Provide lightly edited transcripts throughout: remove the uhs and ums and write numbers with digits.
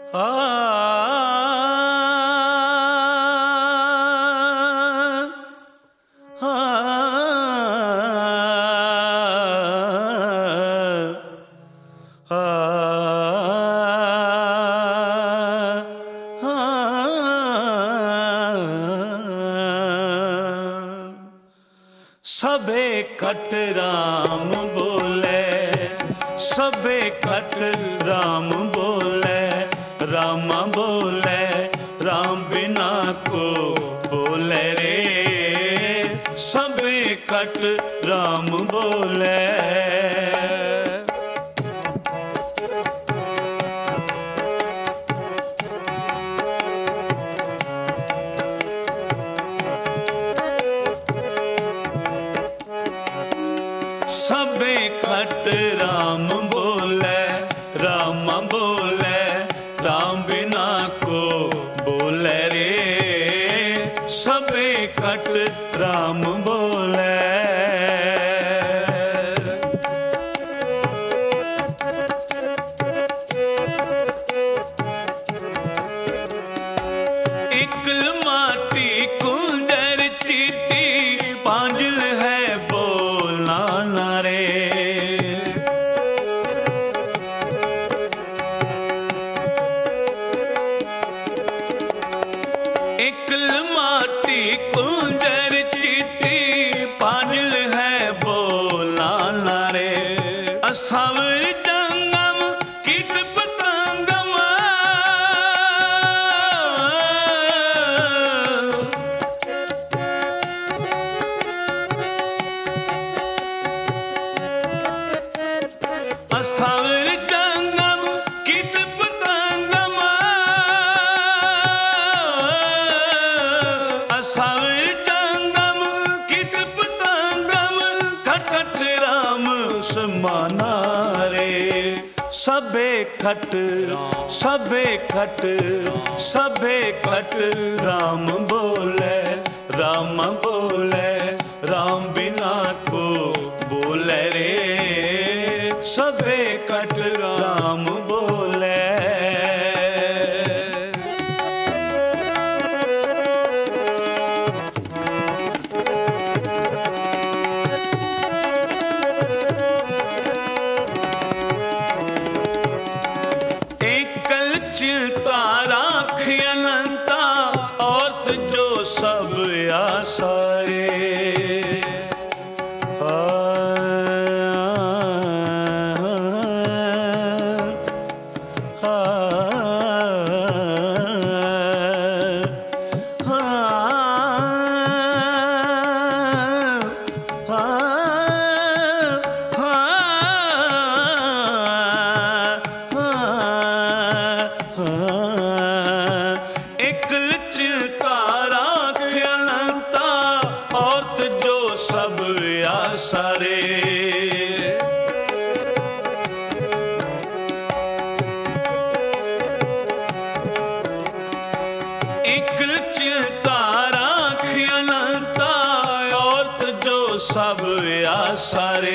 सबे खट राम बोले, सबे खट राम बोले, राम बोले राम बिना को बोले रे। सबे खट राम बोले। सबे खट राम बोले, राम बोले राम बिना को बोले रे। सबे खट राम बोले। इकल माटी कुंजर चीटी पांजल है बोला ना रे। इकल माटी कुंजर चीटी पांजल है बोला ना रे। असावर जंगम कीट पतंगम, असावर जंगम कीट पतंगम, असावर जंगम कीट पतंगम खट राम समाना रे। सबे खट, सबे खट, सबे खट राम बोले, राम बोले राम बिना को बोले रे। सबे खट राम बोले। एकल चिता राखी अनंता औरत जो सब आसारे। एकल चिता राखी अनंता औरत जो सब आसारे। एकल चिता राखी अनंता औरत जो सब आसारे।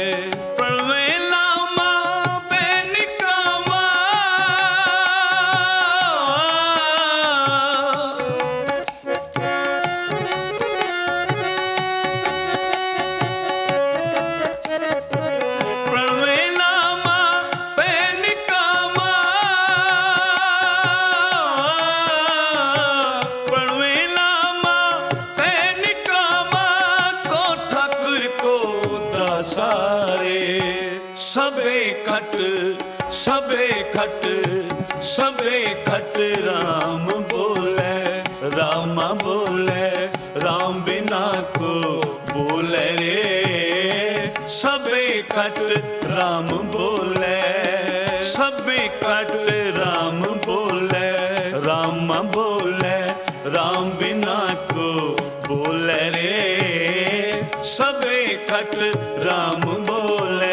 सारे सबे खट, सबे खट, सबे खट राम बोले, राम बोले राम बिना को बोले रे। सबे खट राम बोले, सबे खट राम बोले, राम बोले राम बिना को बोले रे। सबे खट राम बोले।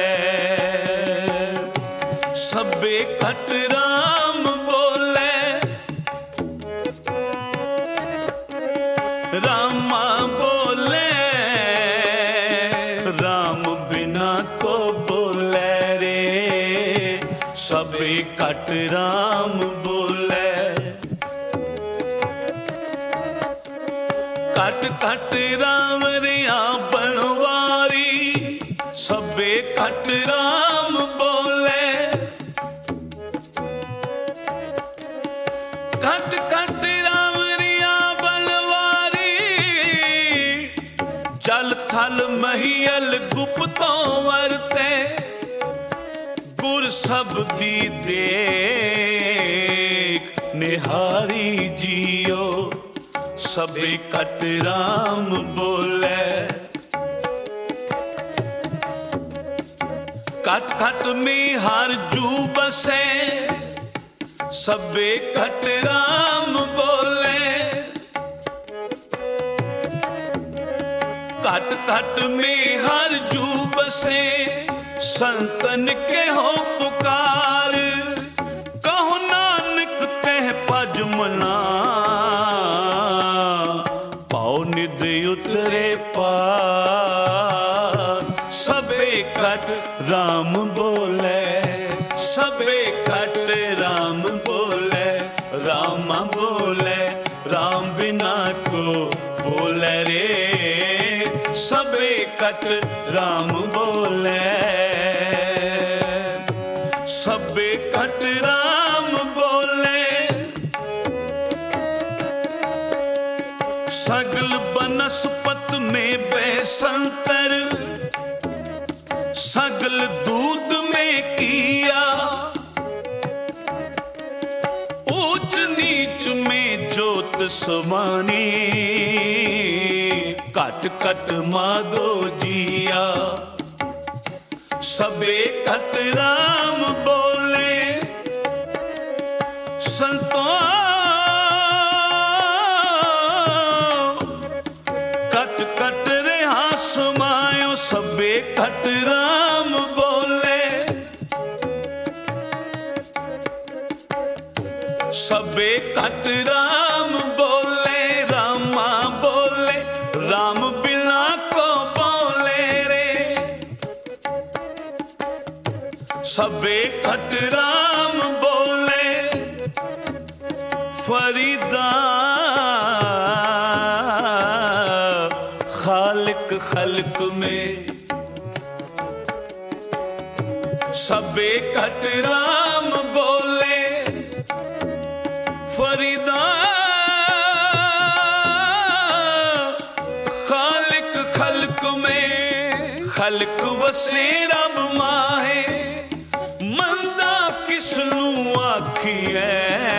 सबे खट राम बोले, राम बोले राम बिना को बोले रे। सबे घट राम बोले। घट घट राम रिया बनवारी, सबे घट राम बोले। घट घट राम रिया बनवारी, जल थल महियल गुप्तों वरते। गुर सबदी देख निहारी जियो, सबे घट राम बोले। घट घट में हर जू बसे, सबे घट राम बोले। घट घट में हर जू बसे, संतन के हो पुकार। कहो नानक कह पज मना, पाओ निध उतरे पार। सबे घट राम बोले, सबे घट राम बोले। रामा बोले राम बिना को बोले रे, सबे घट राम बोले। सबे घट राम बोले। सगल बनस्पत में बेसंतर, सगल दूध में किया। ऊंच नीच में जोत समानी, घट घट माधो जिया। सबे घट राम बोले। संतों घट घट रहा समायो, सबे घट राम बोले। सबे घट राम बोले। रामा बोले राम बिना को बोले रे, सबे घट राम बोले। फरीदा खालिक खल्क में, सबे घट राम बोले। फरीदा खालिक खल्क में, खल्क वसे रब माहे। मंदा किसनू आखिए,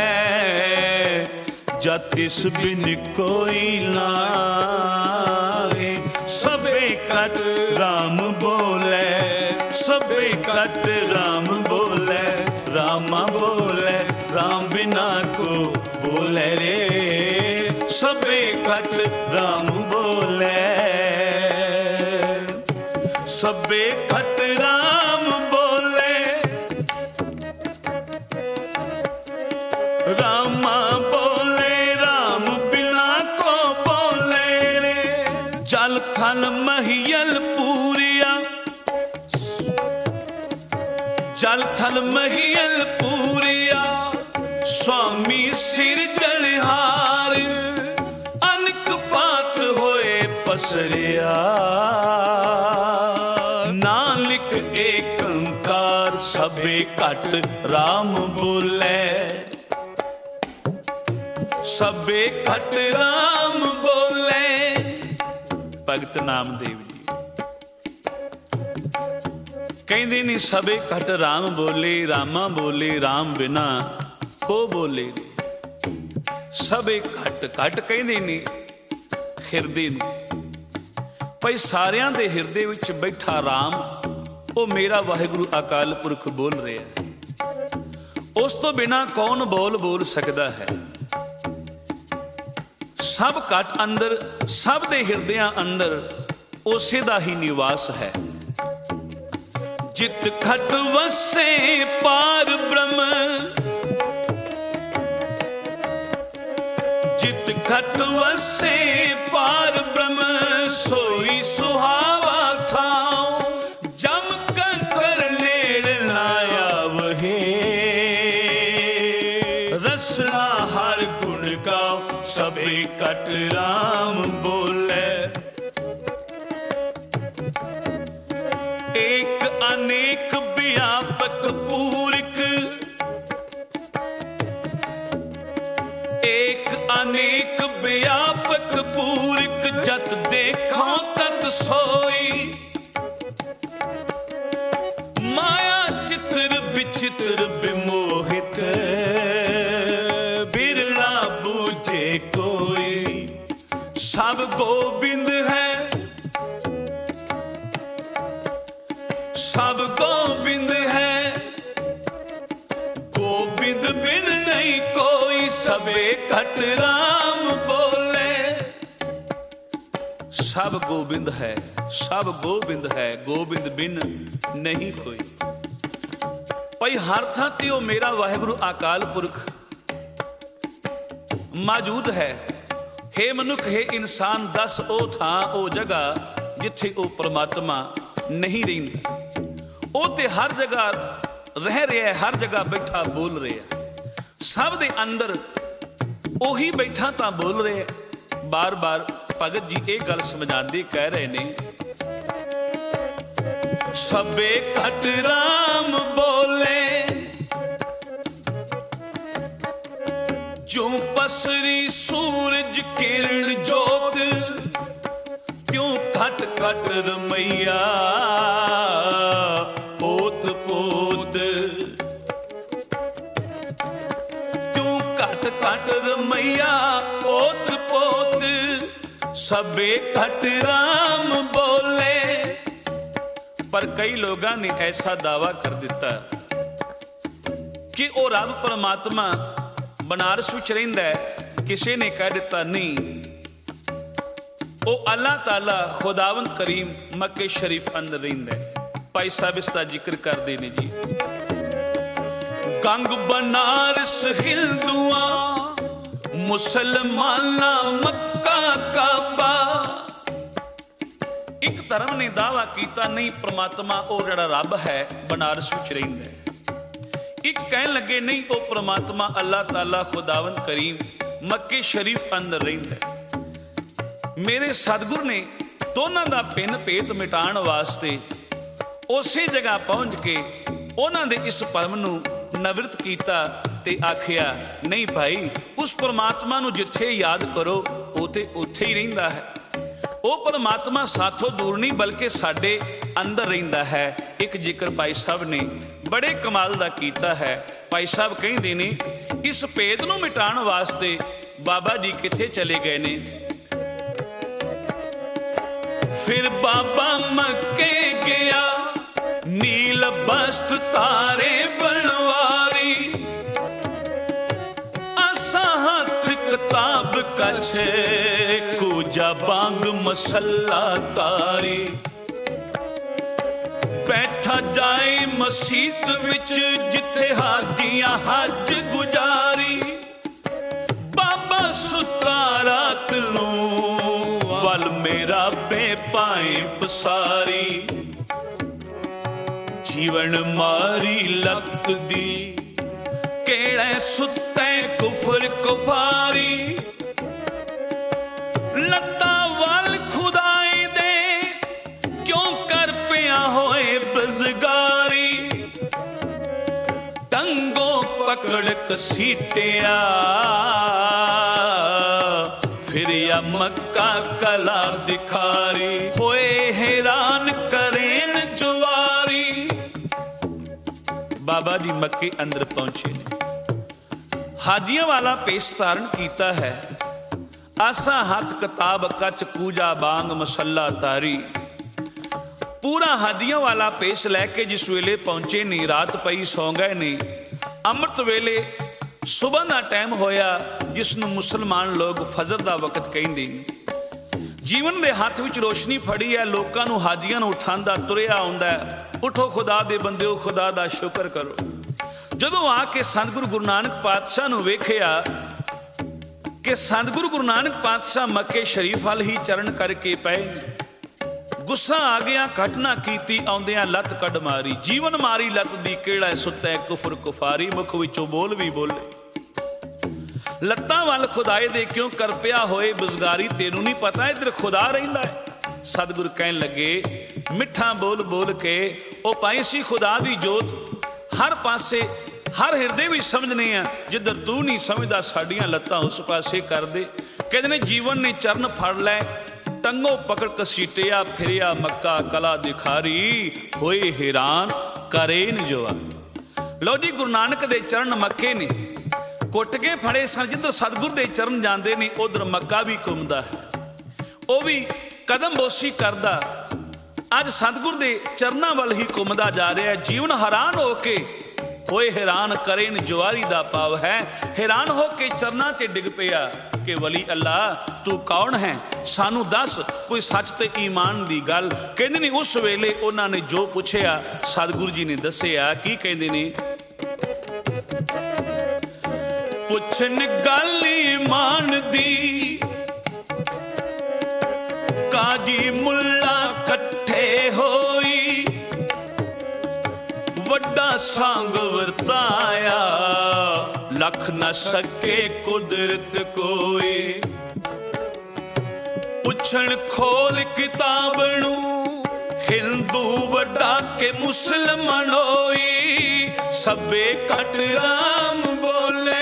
जातिस बिन कोई नाहे। सबे घट राम बोले, सबे घट राम बोले। रामा बोले राम बिना को बोले रे, सबे घट राम बोले। सबे घट राम बोले। रामा बोले राम बिना को बोले रे। जल थल महियल पूरिया, जल थल महियल पूरिया। स्वामी सिर जलहार, अनक पात होए पसरिया। नानक एक ओंकार, सबे घट राम बोले। सबे घट राम बोले। भगत नामदेव जी कहते नहीं, सबे घट राम बोले। रामा बोले राम बिना को बोले रे, सबे घट घट कहते नहीं हिरदे नूं। भाई सारियां दे हिरदे विच बैठा राम, वो मेरा वाहिगुरु अकाल पुरख बोल रहा है। उस तो बिना कौन बोल सकता है। सब घट अंदर, सब दे हिरदियां अंदर उसे दा ही निवास है। जित घट वसे पार ब्रह्म, जित घट वसे पार ब्रह्म। सोई सुहावा था, जम कंकर नेड़ लाया वहे। सबे कट राम बोले। एक अनेक व्यापक पूरक, एक अनेक व्यापक पूरक, जत देखो तत सोई। माया चित्र विचित्र विमोहित, बिरला बूझे कोई। सब गोबिंद है, सब गोबिंद है, गोबिंद बिन नहीं कोई। सबे कट राम बोले। सब गोबिंद है, सब गोबिंद है, गोबिंद बिन नहीं कोई। भाई हर थां ते ओ मेरा वाहिगुरु अकाल पुरख मौजूद है। हे मनुख, हे इंसान, दस ओ थां ओ जगह जिथे ओ परमात्मा नहीं रहिंदा। ਉਹ ਤੇ ਹਰ ਜਗ੍ਹਾ ਰਹਿ ਰਿਹਾ, ਹਰ ਜਗ੍ਹਾ ਬੈਠਾ ਬੋਲ ਰਿਹਾ। ਸਭ ਦੇ ਅੰਦਰ ਉਹੀ ਬੈਠਾ ਤਾਂ ਬੋਲ ਰਿਹਾ। ਬਾਰ-ਬਾਰ ਭਗਤ ਜੀ ਇਹ ਗੱਲ ਸਮਝਾਉਂਦੇ ਕਹਿ ਰਹੇ ਨੇ, ਸਭੇ ਘਟ ਰਾਮ ਬੋਲੇ। ਜੋ ਪਸਰੀ ਸੂਰਜ ਕਿਰਨ ਜੋਤ, ਕਿਉਂ ਘਟ ਘਟ ਰਮਈਆ पोत पोत। क्यों घट घट रमैया पोत पोत। सबे घट राम बोले। पर कई लोगों ने ऐसा दावा कर दिता कि वो रब परमात्मा बनारस विच रहिंदा है। किसी ने कह दिता नहीं, वो अल्लाह ताला खुदावंद करीम मक्के शरीफ अंदर रहिंदा है। भाई साहब इसका जिक्र करते हैं जी, गंग बनारस हिंदुआ, मुसलमाना मक्का काबा। एक धर्म ने दावा किया नहीं परमात्मा वो जड़ा रब है बनारस विच रहिंदा है। एक कहन लगे नहीं वो परमात्मा अल्लाह ताला खुदावंद करीम मक्के शरीफ अंदर रहिंदा है। मेरे सतगुर ने दोनों का भिन्न भेद मिटाण वास्ते उसे जगह पहुंच के उन्होंने इस भरम नूं निवृत्त किया ते आखिया नहीं भाई, उस परमात्मा नूं जिथे याद करो वो तो उत्थे ही रहिंदा है। वो परमात्मा साथों दूर नहीं बल्कि साडे अंदर रहिंदा है। एक जिक्र भाई साहब ने बड़े कमाल दा कीता है। भाई साहब कहिंदे ने इस भेद नूं मिटाण वास्ते बाबा जी किथे चले गए ने। फिर बाबा मक्के गया, नील वस्त्र तारे बनवारी। असा हाथ किताब कछे, कूजा बांग मसला तारी। बैठा जाए मसीत विच जिथे हाजियां हज गुजारी। बाबा सुता रात नूं वल मेरा बेपाए पसारी। जीवन मारी लत दी, केड़े सुते कुफर कुफारी। लत्ता वाल खुदाई दे, क्यों कर पिया होए बजगारी। टंगो पकड़ कसीटिया, फिर या मक्का कला दिखारी। होए हैरान करेन जुआरी। बाबा जी मक्के अंदर पहुंचे ने, हाजियां वाला पेश धारण किया है। आसा हाथ किताब कच कूजा बांग मसला तारी। पूरा हाजियां वाला पेश लैके जिस वेले पहुंचे ने, रात पई सौ गए ने। अमृत वेले सुबह का टाइम होया, जिसनों मुसलमान लोग फजर का वक्त कहिंदे। जीवन के हाथ में रोशनी फड़ी है, लोगों को हाजियां उठांदा तुरिया आउंदा है। उठो खुदा दे बंदिओ, खुदा दा शुक्र करो। जदों आके सतगुरु गुरु नानक पातशाह नूं वेखिया कि सतगुरु गुरु नानक पातशाह मक्के शरीफ वाल ही चरण करके पए, गुस्सा आ गया। घटना कीती आउंदियां लत कड मारी। जीवन मारी लत दी, केड़ा सुतै कुफर कुफारी। मुख विचों बोल भी बोले। ਲੱਤਾਂ ਵੱਲ ਖੁਦਾਏ ਦੇ ਕਿਉਂ ਕਰਪਿਆ ਹੋਏ ਬੁਜ਼ਗਾਰੀ, ਤੈਨੂੰ ਨਹੀਂ ਪਤਾ ਇੱਧਰ ਖੁਦਾ ਰਹਿੰਦਾ ਹੈ। ਸਤਿਗੁਰ ਕਹਿਣ ਲੱਗੇ ਮਿੱਠਾ ਬੋਲ ਬੋਲ ਕੇ ਉਹ ਪਾਈ ਸੀ ਖੁਦਾ ਦੀ ਜੋਤ, ਹਰ ਪਾਸੇ ਹਰ ਹਿਰਦੇ ਵਿੱਚ ਸਮਝਨੇ ਆ। ਜਿੱਧਰ ਤੂੰ ਨਹੀਂ ਸਮਝਦਾ ਸਾਡੀਆਂ ਲੱਤਾਂ ਉਸ ਪਾਸੇ ਕਰ ਦੇ। ਕਹਿੰਦੇ ਨੇ ਜੀਵਨ ਨੇ ਚਰਨ ਫੜ ਲੈ, ਟੰਗੋ ਪਕੜ ਕਸੀਟਿਆ, ਫਿਰਿਆ ਮੱਕਾ ਕਲਾ ਦਿਖਾਰੀ, ਹੋਏ ਹੈਰਾਨ ਕਰੇ ਨ ਜਵਾ। ਲਓ ਜੀ, ਗੁਰੂ ਨਾਨਕ ਦੇ ਚਰਨ ਮੱਕੇ ਨੇ, ਕੁੱਟ ਕੇ ਫੜੇ ਸਨ। ਜਿੱਧਰ ਸਤਿਗੁਰ ਦੇ ਚਰਨ ਜਾਂਦੇ ਨੇ ਉਧਰ ਮੱਕਾ ਵੀ ਘੁੰਮਦਾ ਹੈ, ਉਹ ਵੀ ਕਦਮ ਬੋਸੀ ਕਰਦਾ। ਅੱਜ ਸਤਿਗੁਰ ਦੇ ਚਰਨਾਂ ਵੱਲ ਹੀ ਘੁੰਮਦਾ ਜਾ ਰਿਹਾ। ਜੀਵਨ ਹੈਰਾਨ ਹੋ ਕੇ ਹੋਏ ਹੈਰਾਨ ਕਰੇ ਨ ਜਵਾਰੀ ਦਾ ਭਾਵ ਹੈ, ਹੈਰਾਨ ਹੋ ਕੇ ਚਰਨਾਂ ਤੇ ਡਿੱਗ ਪਿਆ ਕਿ ਵਲੀ ਅੱਲਾ ਤੂੰ ਕੌਣ ਹੈ, ਸਾਨੂੰ ਦੱਸ ਕੋਈ ਸੱਚ ਤੇ ਈਮਾਨ ਦੀ ਗੱਲ। ਕਹਿੰਦੇ ਨੇ ਉਸ ਵੇਲੇ ਉਹਨਾਂ ਨੇ ਜੋ ਪੁੱਛਿਆ ਸਤਿਗੁਰੂ ਜੀ ਨੇ ਦੱਸਿਆ। ਕੀ ਕਹਿੰਦੇ ਨੇ? ਪੁੱਛਣ ਗੱਲ ਈਮਾਨ ਦੀ, ਕਾਜੀ ਮੁੱਲਾ ਇਕੱਠੇ ਹੋਈ, ਵੱਡਾ ਸੰਗ ਵਰਤਾਇਆ, ਲਖ ਨਾ ਸਕੇ ਕੁਦਰਤ ਕੋਈ। ਪੁੱਛਣ ਖੋਲ ਕਿਤਾਬ ਨੂੰ, ਹਿੰਦੂ ਵੱਡਾ ਕੇ ਮੁਸਲਮਾਨ ਹੋਈ, ਸਭੇ ਘਟ ਰਾਮ ਬੋਲੇ।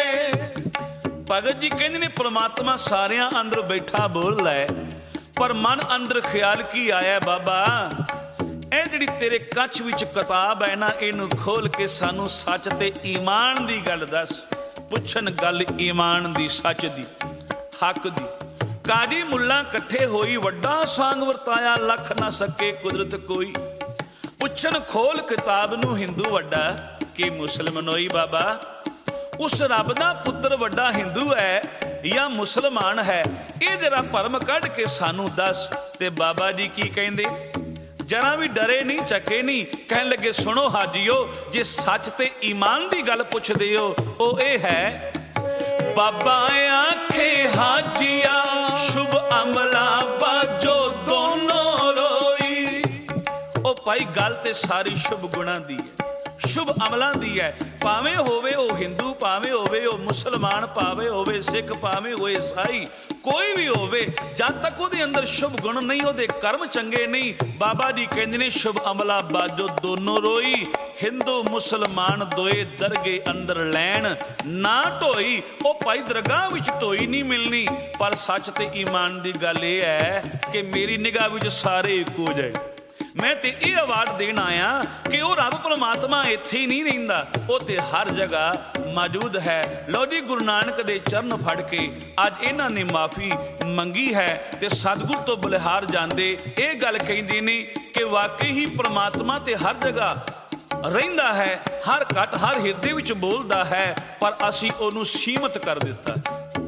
ਭਗਤ ਜੀ ਕਹਿੰਦੇ ਨੇ ਪ੍ਰਮਾਤਮਾ ਸਾਰਿਆਂ ਅੰਦਰ ਬੈਠਾ ਬੋਲਦਾ ਹੈ, ਪਰ ਮਨ ਅੰਦਰ ਖਿਆਲ ਕੀ ਆਇਆ ਬਾਬਾ, ਇਹ ਜਿਹੜੀ ਤੇਰੇ ਕੱਛ ਵਿੱਚ ਕਿਤਾਬ ਹੈ ਨਾ, ਇਹਨੂੰ ਖੋਲ ਕੇ ਸਾਨੂੰ ਸੱਚ ਤੇ ਈਮਾਨ ਦੀ ਗੱਲ ਦੱਸ। ਪੁੱਛਣ ਗੱਲ ਈਮਾਨ ਦੀ, ਸੱਚ ਦੀ, ਹੱਕ ਦੀ। ਕਾਜੀ ਮੁੱਲਾ ਇਕੱਠੇ ਹੋਈ, ਵੱਡਾ ਸਾਂਗ ਵਰਤਾਇਆ, ਲਖ ਨਾ ਸਕੇ ਕੁਦਰਤ ਕੋਈ। ਪੁੱਛਣ ਖੋਲ ਕਿਤਾਬ ਨੂੰ, ਹਿੰਦੂ ਵੱਡਾ ਕਿ ਮੁਸਲਮਾਨ ਹੋਈ। ਬਾਬਾ ਉਸ ਰੱਬ ਦਾ ਪੁੱਤਰ ਵੱਡਾ ਹਿੰਦੂ ਹੈ ਜਾਂ ਮੁਸਲਮਾਨ ਹੈ, ਇਹ ਜਰਾ ਭਰਮ ਕੱਢ ਕੇ ਸਾਨੂੰ ਦੱਸ। ਤੇ ਬਾਬਾ ਜੀ ਕੀ ਕਹਿੰਦੇ? ਜਰਾ ਵੀ ਡਰੇ ਨਹੀਂ, ਚੱਕੇ ਨਹੀਂ। ਕਹਿਣ ਲੱਗੇ ਸੁਣੋ ਹਾਜੀਓ, ਜੇ ਸੱਚ ਤੇ ਈਮਾਨ ਦੀ ਗੱਲ ਪੁੱਛਦੇ ਹੋ ਉਹ ਇਹ ਹੈ, ਬਾਬਾ ਆਖੇ ਹਾਜੀਆ ਸ਼ੁਭ ਅਮਲਾ ਬਾਜੋ ਦੋਨੋਂ ਰੋਈ। ਉਹ ਭਾਈ ਗੱਲ ਤੇ ਸਾਰੀ ਸ਼ੁਭ ਗੁਣਾਂ ਦੀ ਹੈ, ਸ਼ੁਭ ਅਮਲਾਂ ਦੀ ਹੈ। ਭਾਵੇਂ ਹੋਵੇ ਉਹ ਹਿੰਦੂ, ਭਾਵੇਂ ਹੋਵੇ ਉਹ ਮੁਸਲਮਾਨ, ਭਾਵੇਂ ਹੋਵੇ ਸਿੱਖ, ਭਾਵੇਂ ਹੋਵੇ ਈਸਾਈ, ਕੋਈ ਵੀ ਹੋਵੇ, ਜਦ ਤੱਕ ਉਹਦੇ ਅੰਦਰ ਸ਼ੁਭ ਗੁਣ ਨਹੀਂ, ਉਹਦੇ ਕਰਮ ਚੰਗੇ ਨਹੀਂ, ਬਾਬਾ ਜੀ ਕਹਿੰਦੇ ਨੇ ਸ਼ੁਭ ਅਮਲਾ ਬਾਜੋ ਦੋਨੋਂ ਰੋਈ। ਹਿੰਦੂ ਮੁਸਲਮਾਨ ਦੋਏ ਦਰਗੇ ਅੰਦਰ ਲੈਣ ਨਾ ਢੋਈ। ਉਹ ਭਾਈ ਦਰਗਾਹ ਵਿੱਚ ਢੋਈ ਨਹੀਂ ਮਿਲਣੀ, ਪਰ ਸੱਚ ਤੇ ਈਮਾਨ ਦੀ ਗੱਲ ਇਹ ਹੈ ਕਿ ਮੇਰੀ ਨਿਗਾਹ ਵਿੱਚ ਸਾਰੇ ਇੱਕੋ ਜਿਹੇ। ਮੈਂ ਤੇ ਇਹ ਅਵਾਰਡ ਦੇਣ ਆਇਆ ਕਿ ਉਹ ਰੱਬ ਪਰਮਾਤਮਾ ਇੱਥੇ ਹੀ ਨਹੀਂ ਰਹਿੰਦਾ, ਉਹ ਤੇ ਹਰ ਜਗ੍ਹਾ ਮੌਜੂਦ ਹੈ। ਲਓ ਜੀ, ਗੁਰੂ ਨਾਨਕ ਦੇ ਚਰਨ ਫੜ ਕੇ ਅੱਜ ਇਹਨਾਂ ਨੇ ਮਾਫੀ ਮੰਗੀ ਹੈ ਤੇ ਸਤਿਗੁਰ ਤੋਂ ਬਲਿਹਾਰ ਜਾਂਦੇ ਇਹ ਗੱਲ ਕਹਿੰਦੇ ਨੇ ਕਿ ਵਾਕਈ ਹੀ ਪਰਮਾਤਮਾ ਤੇ ਹਰ ਜਗ੍ਹਾ ਰਹਿੰਦਾ ਹੈ, ਹਰ ਘਟ ਹਰ ਹਿਰਦੇ ਵਿੱਚ ਬੋਲਦਾ ਹੈ, ਪਰ ਅਸੀਂ ਉਹਨੂੰ ਸੀਮਤ ਕਰ ਦਿੱਤਾ।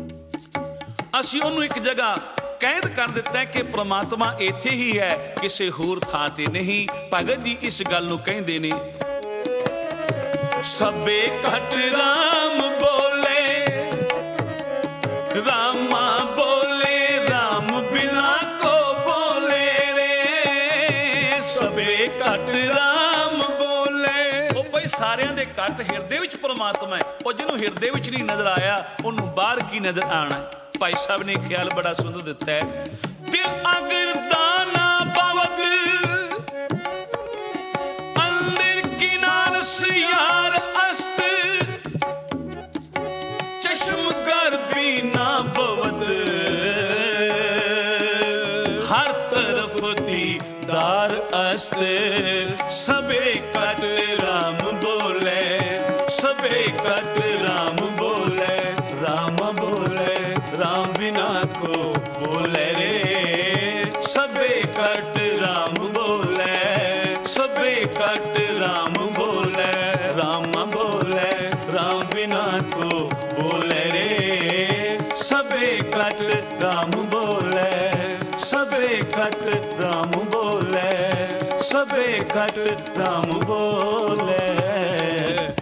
ਅਸੀਂ ਉਹਨੂੰ ਇੱਕ ਜਗ੍ਹਾ ਕੈਦ ਕਰ ਦਿੱਤਾ ਕਿ ਪ੍ਰਮਾਤਮਾ ਇੱਥੇ ਹੀ ਹੈ, ਕਿਸੇ ਹੋਰ ਥਾਂ ਤੇ ਨਹੀਂ। ਭਗਤ ਜੀ ਇਸ ਗੱਲ ਨੂੰ ਕਹਿੰਦੇ ਨੇ, ਸਭੇ ਘਟ ਰਾਮ ਬੋਲੇ, ਰਾਮਾ ਬੋਲੇ, ਰਾਮ ਬਿਨਾ ਕੋ ਬੋਲੇ ਰੇ। ਸਭੇ ਘਟ ਰਾਮ ਬੋਲੇ। ਉਹ ਭਾਈ ਸਾਰਿਆਂ ਦੇ ਘਟ ਹਿਰਦੇ ਵਿੱਚ ਪ੍ਰਮਾਤਮਾ ਹੈ। ਉਹ ਜਿਹਨੂੰ ਹਿਰਦੇ ਵਿੱਚ ਨਹੀਂ ਨਜ਼ਰ ਆਇਆ ਉਹਨੂੰ ਬਾਹਰ ਕੀ ਨਜ਼ਰ ਆਣਾ। ਭਾਈ ਸਾਹਿਬ ਨੇ ਖਿਆਲ ਬੜਾ ਸੁੰਦਰ ਦਿੱਤਾ ਹੈ, ਦਿਲ ਅਗਰ ਦਾਨਾ ਬਵਦ ਅੰਦਰ ਕਿਨਾਰ ਸਿਆਰ ਅਸਤ, ਚਸ਼ਮ ਗਰ ਵੀ ਨਾ ਬਵਦ ਹਰ ਤਰਫ ਦੀਦਾਰ ਅਸਤ। ਸਭੇ ਕਟ ਰਾਮ ਬੋਲੇ, ਸਭੇ ਕਟ ਰਾਮ ਬੋਲੇ, ਰਾਮ ਬੋਲੇ, राम बिना को बोले रे। सभे कट राम बोले, सभे कट राम बोले, राम बोले, राम बिना को बोले रे। सभे कट राम बोले, सभे कट राम बोले, सभे कट राम बोले।